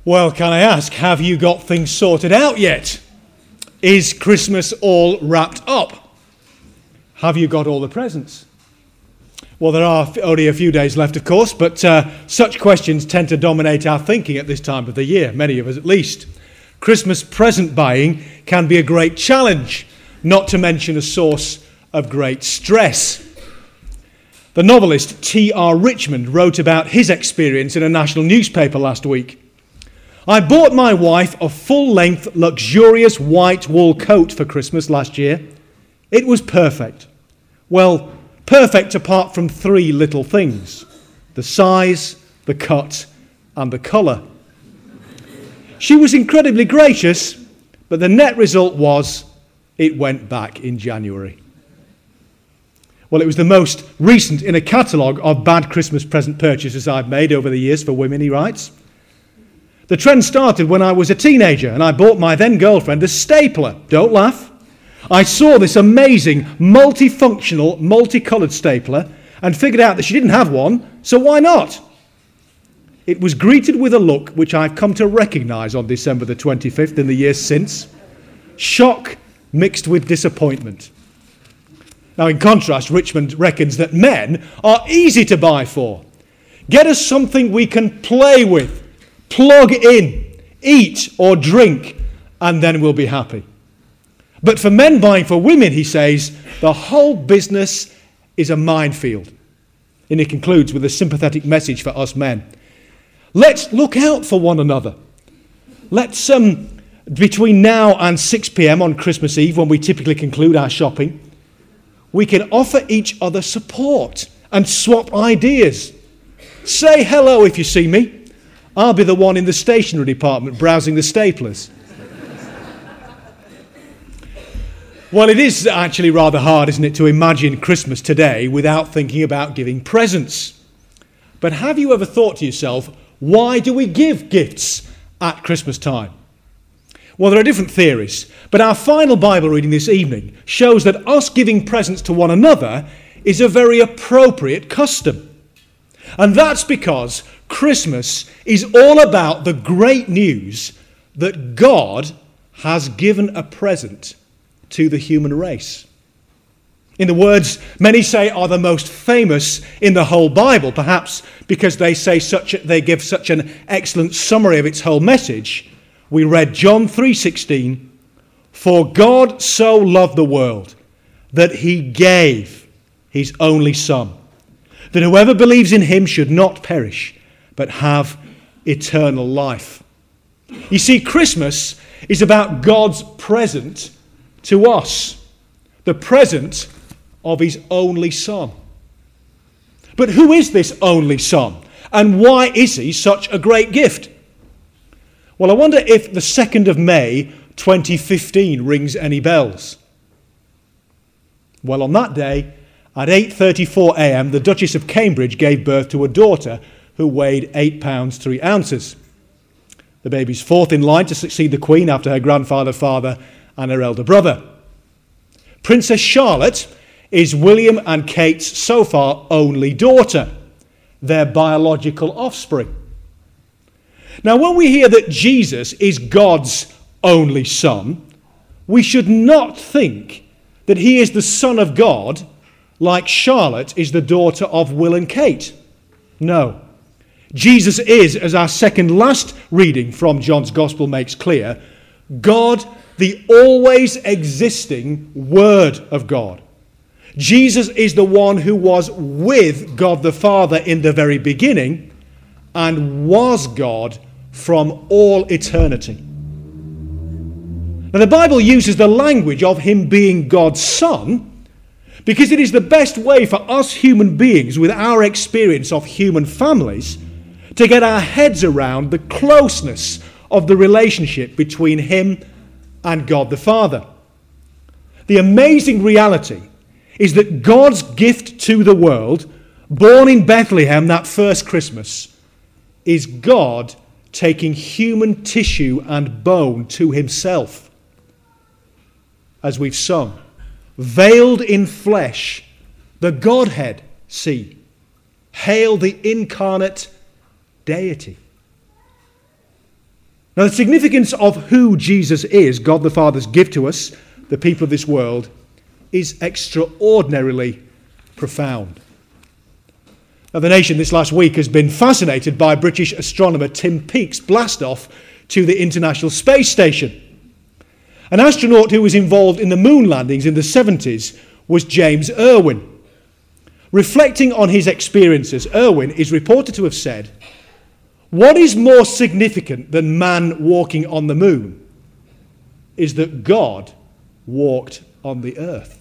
Well, can I ask, have you got things sorted out yet? Is Christmas all wrapped up? Have you got all the presents? Well, there are only a few days left, of course, but such questions tend to dominate our thinking at this time of the year, many of us at least. Christmas present buying can be a great challenge, not to mention a source of great stress. The novelist T.R. Richmond wrote about his experience in a national newspaper last week. I bought my wife a full-length, luxurious white wool coat for Christmas last year. It was perfect. Well, perfect apart from three little things: the size, the cut, and the colour. She was incredibly gracious, but the net result was it went back in January. Well, it was the most recent in a catalogue of bad Christmas present purchases I've made over the years for women, he writes. The trend started when I was a teenager and I bought my then girlfriend a stapler. Don't laugh. I saw this amazing, multifunctional, multicoloured stapler and figured out that she didn't have one, so why not? It was greeted with a look which I've come to recognise on December the 25th in the years since. Shock mixed with disappointment. Now, in contrast, Richmond reckons that men are easy to buy for. Get us something we can play with, plug in, eat or drink, and then we'll be happy. But for men buying for women, he says, the whole business is a minefield. And he concludes with a sympathetic message for us men. Let's look out for one another. Let's, between now and 6 p.m. on Christmas Eve, when we typically conclude our shopping, we can offer each other support and swap ideas. Say hello if you see me. I'll be the one in the stationery department browsing the staplers. Well, it is actually rather hard, isn't it, to imagine Christmas today without thinking about giving presents. But have you ever thought to yourself, why do we give gifts at Christmas time? Well, there are different theories, but our final Bible reading this evening shows that us giving presents to one another is a very appropriate custom. And that's because Christmas is all about the great news that God has given a present to the human race. In the words many say are the most famous in the whole Bible, perhaps because they give such an excellent summary of its whole message, we read John 3:16, "For God so loved the world that he gave his only Son, that whoever believes in him should not perish, but have eternal life." You see, Christmas is about God's present to us, the present of his only Son. But who is this only Son, and why is he such a great gift? Well, I wonder if the 2nd of May 2015 rings any bells. Well, on that day, at 8:34 a.m, the Duchess of Cambridge gave birth to a daughter who weighed 8 pounds 3 ounces. The baby's fourth in line to succeed the Queen after her grandfather, father, and her elder brother. Princess Charlotte is William and Kate's so far only daughter, their biological offspring. Now, when we hear that Jesus is God's only Son, we should not think that he is the Son of God like Charlotte is the daughter of Will and Kate. No. Jesus is, as our second last reading from John's Gospel makes clear, God, the always existing Word of God. Jesus is the one who was with God the Father in the very beginning and was God from all eternity. Now, the Bible uses the language of him being God's Son because it is the best way for us human beings with our experience of human families to get our heads around the closeness of the relationship between him and God the Father. The amazing reality is that God's gift to the world, born in Bethlehem that first Christmas, is God taking human tissue and bone to himself. As we've sung, veiled in flesh, the Godhead see. Hail the incarnate deity. Now, the significance of who Jesus is, God the Father's gift to us, the people of this world, is extraordinarily profound. Now, the nation this last week has been fascinated by British astronomer Tim Peake's blast-off to the International Space Station. An astronaut who was involved in the moon landings in the 70s was James Irwin. Reflecting on his experiences, Irwin is reported to have said, "What is more significant than man walking on the moon is that God walked on the earth."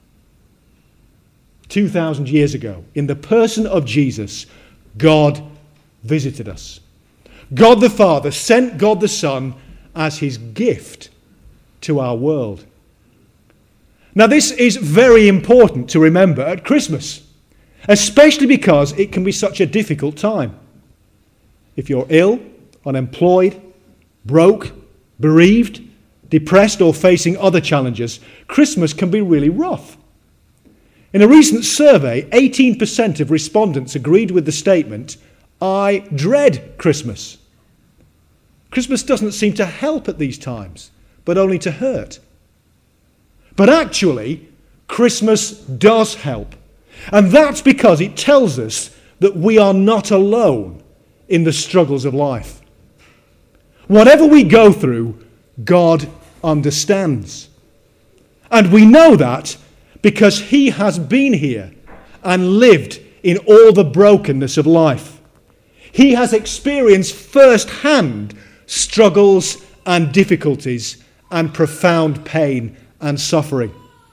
2,000 years ago, in the person of Jesus, God visited us. God the Father sent God the Son as his gift to our world. Now, this is very important to remember at Christmas, especially because it can be such a difficult time. If you're ill, unemployed, broke, bereaved, depressed, or facing other challenges, Christmas can be really rough. In a recent survey, 18% of respondents agreed with the statement, "I dread Christmas." Christmas doesn't seem to help at these times, but only to hurt. But actually, Christmas does help. And that's because it tells us that we are not alone in the struggles of life. Whatever we go through, God understands. And we know that because he has been here and lived in all the brokenness of life. He has experienced firsthand struggles and difficulties and profound pain and suffering.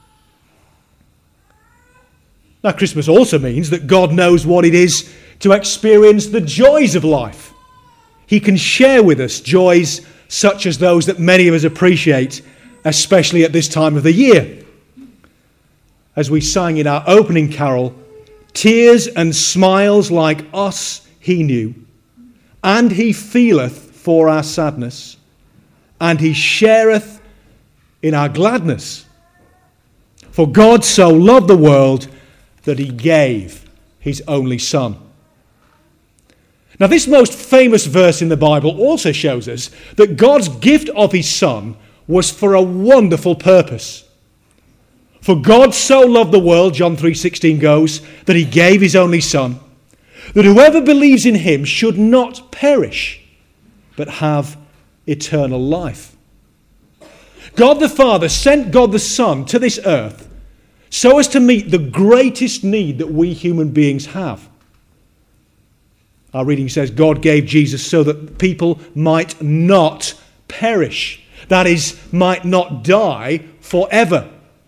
Now, Christmas also means that God knows what it is to experience the joys of life. He can share with us joys such as those that many of us appreciate, especially at this time of the year. As we sang in our opening carol, "Tears and smiles like us he knew, and he feeleth for our sadness, and he shareth in our gladness. For God so loved the world that he gave his only Son." Now, this most famous verse in the Bible also shows us that God's gift of his Son was for a wonderful purpose. For God so loved the world, John 3:16 goes, that he gave his only Son, that whoever believes in him should not perish, but have eternal life. God the Father sent God the Son to this earth so as to meet the greatest need that we human beings have. Our reading says God gave Jesus so that people might not perish, that is, might not die forever.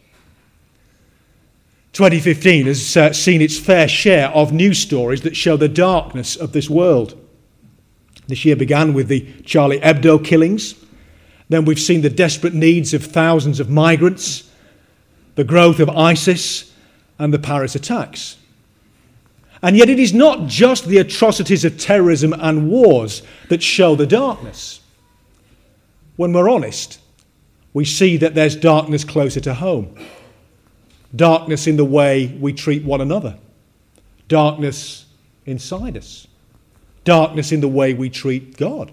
2015 has seen its fair share of news stories that show the darkness of this world. This year began with the Charlie Hebdo killings. Then we've seen the desperate needs of thousands of migrants, the growth of ISIS, and the Paris attacks. And yet it is not just the atrocities of terrorism and wars that show the darkness. When we're honest, we see that there's darkness closer to home. Darkness in the way we treat one another. Darkness inside us. Darkness in the way we treat God.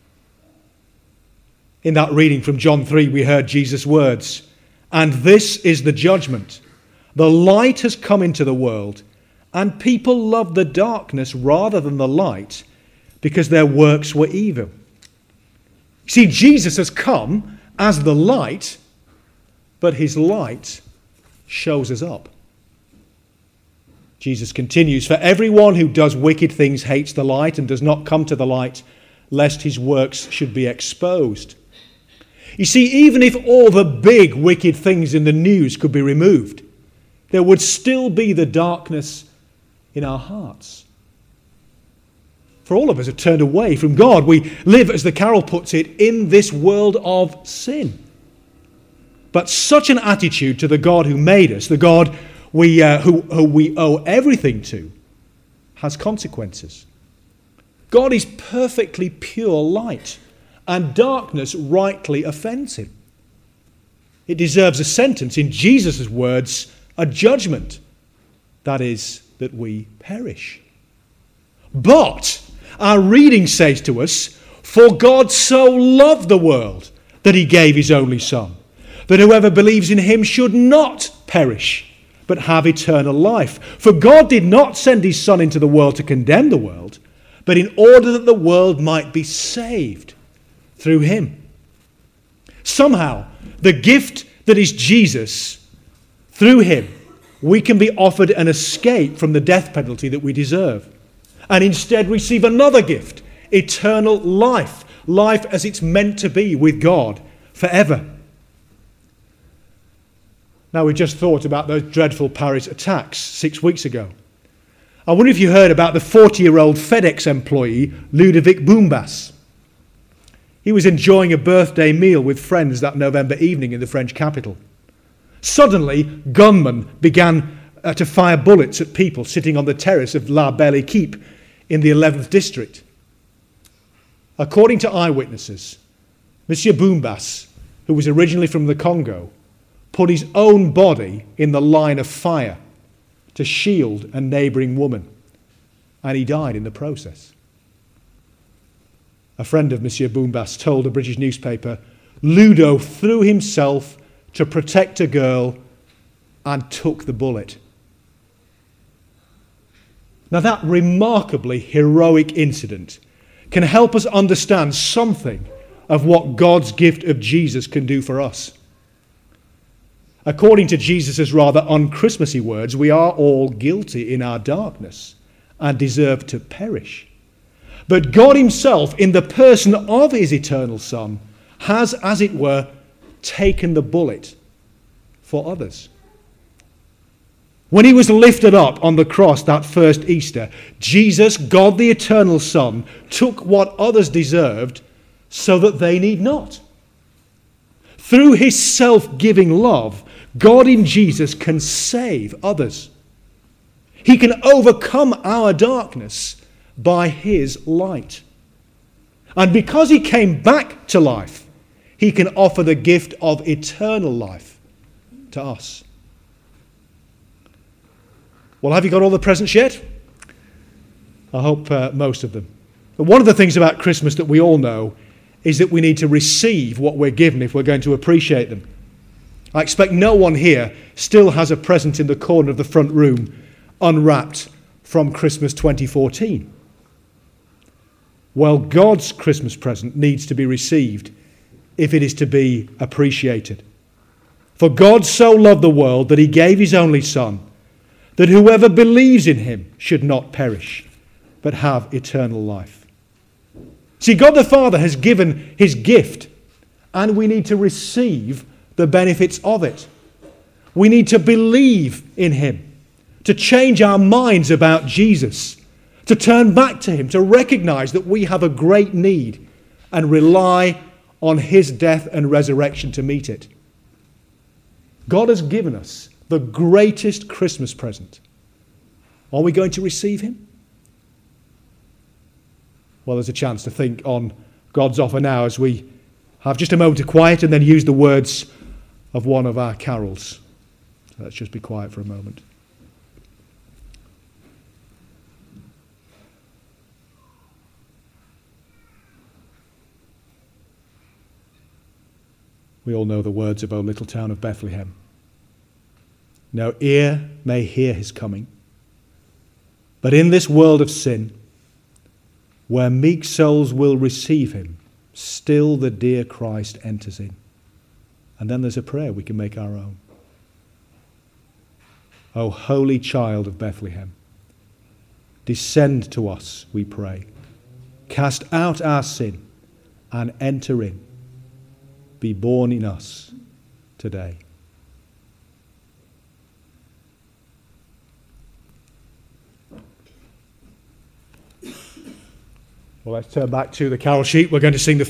In that reading from John 3, we heard Jesus' words, "And this is the judgment. The light has come into the world, and people loved the darkness rather than the light, because their works were evil." See, Jesus has come as the light, but his light shows us up. Jesus continues, "For everyone who does wicked things hates the light and does not come to the light, lest his works should be exposed." You see, even if all the big wicked things in the news could be removed, there would still be the darkness in our hearts. For all of us have turned away from God. We live, as the carol puts it, in this world of sin. But such an attitude to the God who made us, the God who we owe everything to, has consequences. God is perfectly pure light, and darkness rightly offends him. It deserves a sentence, in Jesus' words, a judgment. That is, that we perish. But our reading says to us, For God so loved the world that he gave his only Son, that whoever believes in him should not perish, but have eternal life. For God did not send his Son into the world to condemn the world, but in order that the world might be saved through him. Somehow, the gift that is Jesus, through him, we can be offered an escape from the death penalty that we deserve, and instead receive another gift, eternal life, life as it's meant to be with God forever. Now, we just thought about those dreadful Paris attacks 6 weeks ago. I wonder if you heard about the 40-year-old FedEx employee, Ludovic Boumbas. He was enjoying a birthday meal with friends that November evening in the French capital. Suddenly, gunmen began to fire bullets at people sitting on the terrace of La Belle Equipe in the 11th district. According to eyewitnesses, Monsieur Boumbas, who was originally from the Congo, put his own body in the line of fire to shield a neighbouring woman, and he died in the process. A friend of Monsieur Boumbas told a British newspaper, Ludo threw himself to protect a girl and took the bullet. Now, that remarkably heroic incident can help us understand something of what God's gift of Jesus can do for us. According to Jesus' rather un-Christmassy words, we are all guilty in our darkness and deserve to perish. But God himself, in the person of his eternal Son, has, as it were, taken the bullet for others. When he was lifted up on the cross that first Easter, Jesus, God the eternal Son, took what others deserved so that they need not. Through his self-giving love, God in Jesus can save others. He can overcome our darkness by his light. And because he came back to life, he can offer the gift of eternal life to us. Well, have you got all the presents yet? I hope most of them. But one of the things about Christmas that we all know is that we need to receive what we're given if we're going to appreciate them. I expect no one here still has a present in the corner of the front room unwrapped from Christmas 2014. Well, God's Christmas present needs to be received if it is to be appreciated. For God so loved the world that he gave his only Son, that whoever believes in him should not perish, but have eternal life. See, God the Father has given his gift, and we need to receive the benefits of it. We need to believe in him, to change our minds about Jesus, to turn back to him, to recognize that we have a great need and rely on his death and resurrection to meet it. God has given us the greatest Christmas present. Are we going to receive him? Well, there's a chance to think on God's offer now as we have just a moment of quiet and then use the words of one of our carols. Let's just be quiet for a moment. We all know the words of O Little Town of Bethlehem. No ear may hear his coming, but in this world of sin, where meek souls will receive him, still the dear Christ enters in. And then there's a prayer we can make our own. O holy child of Bethlehem, descend to us, we pray. Cast out our sin and enter in. Be born in us today. Well, let's turn back to the carol sheet. We're going to sing the